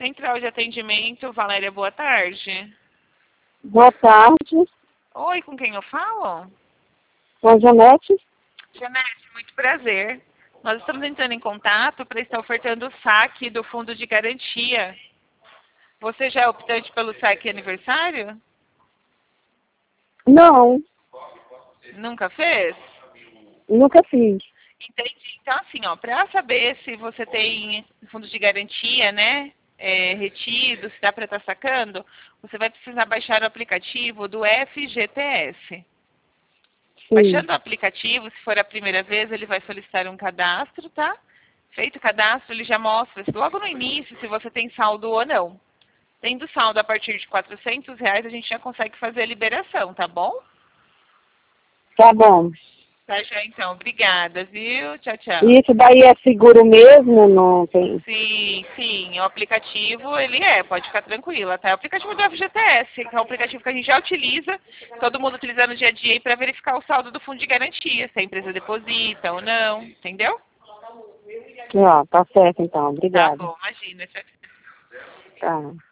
Central de atendimento, Valéria, boa tarde. Boa tarde, Oi, com quem eu falo? com a Janete. Janete, muito prazer. Nós estamos entrando em contato para estar ofertando o saque do fundo de garantia. Você já é optante pelo saque aniversário? Não, Nunca fez? nunca fiz. Entendi. Então, assim, ó, para saber se você tem fundo de garantia, né, retido, se dá para estar sacando, você vai precisar baixar o aplicativo do FGTS. Sim, Baixando o aplicativo, se for a primeira vez, ele vai solicitar um cadastro, tá? Feito o cadastro, ele já mostra logo no início se você tem saldo ou não. Tendo saldo a partir de R$ 400, a gente já consegue fazer a liberação, tá bom? tá bom. Tá, já então. Obrigada, viu? Tchau, tchau. E isso daí é seguro mesmo? Não tem? Sim, sim. O aplicativo, ele pode ficar tranquila, tá? É o aplicativo do FGTS, que é um aplicativo que a gente já utiliza, todo mundo utiliza no dia a dia para verificar o saldo do fundo de garantia, se a empresa deposita ou não, entendeu? Ó, tá certo então, Tá obrigada. bom, imagina. Tchau, tchau. Tá.